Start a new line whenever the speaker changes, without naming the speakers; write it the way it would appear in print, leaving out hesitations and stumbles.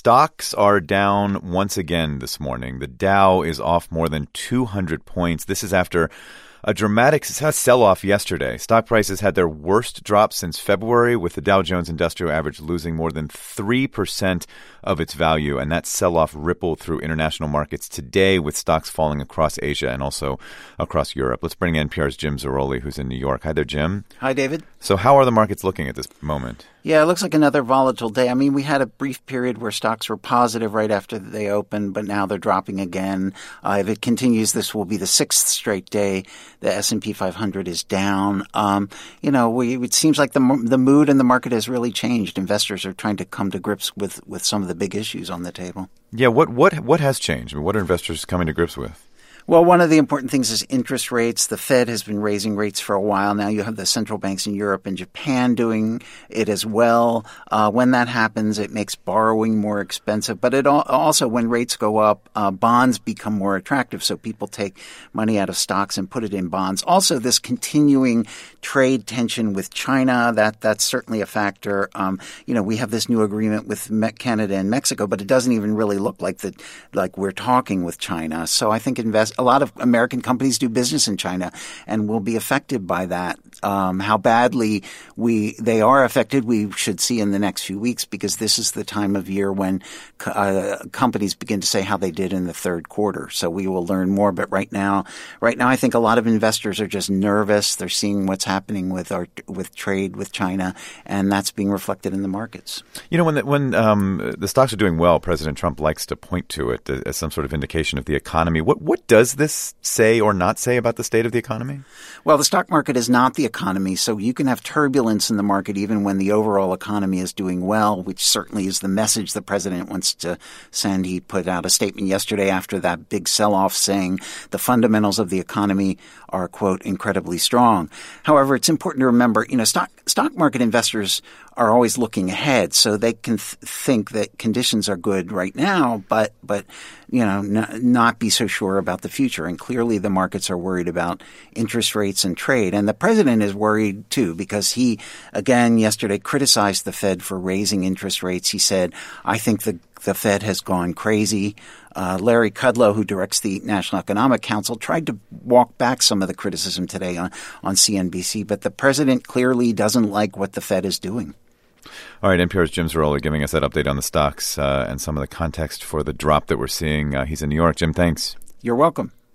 stocks are down once again this morning. The Dow is off more than 200 points. This is after a dramatic sell-off yesterday. Stock prices had their worst drop since February, with the Dow Jones Industrial Average losing more than 3% of its value. And that sell-off rippled through international markets today, with stocks falling across Asia and also across Europe. Let's bring in NPR's Jim Zarroli, who's in New York. Hi there, Jim.
Hi, David.
So how are the markets looking at this moment?
Yeah, it looks like another volatile day. I mean, we had a brief period where stocks were positive right after they opened, but now they're dropping again. If it continues, this will be the sixth straight day the S&P 500 is down. It seems like the mood in the market has really changed. Investors are trying to come to grips with some of the big issues on the table.
Yeah, what has changed? I mean, what are investors coming to grips with?
Well, one of the important things is interest rates. The Fed has been raising rates for a while now. You have the central banks in Europe and Japan doing it as well. When that happens, it makes borrowing more expensive. But it also, when rates go up, bonds become more attractive. So people take money out of stocks and put it in bonds. Also, this continuing trade tension with China, that's certainly a factor. We have this new agreement with Canada and Mexico, but it doesn't even really look like we're talking with China. So I think a lot of American companies do business in China and will be affected by that. How badly they are affected, we should see in the next few weeks, because this is the time of year when companies begin to say how they did in the third quarter. So we will learn more. But right now, I think a lot of investors are just nervous. They're seeing what's happening with trade with China, and that's being reflected in the markets.
You know, when the stocks are doing well, President Trump likes to point to it as some sort of indication of the economy. What does this say or not say about the state of the economy?
Well, the stock market is not the economy, so you can have turbulence in the market even when the overall economy is doing well, which certainly is the message the president wants to send. He put out a statement yesterday after that big sell-off saying the fundamentals of the economy are, quote, incredibly strong. However, it's important to remember, stock market investors are always looking ahead, so they can think that conditions are good right now, but not be so sure about the future. And clearly the markets are worried about interest rates and trade. And the president is worried too, because he, again, yesterday criticized the Fed for raising interest rates. He said, I think the Fed has gone crazy. Larry Kudlow, who directs the National Economic Council, tried to walk back some of the criticism today on CNBC, but the president clearly doesn't like what the Fed is doing.
All right, NPR's Jim Zarroli giving us that update on the stocks and some of the context for the drop that we're seeing. He's in New York. Jim, thanks.
You're welcome.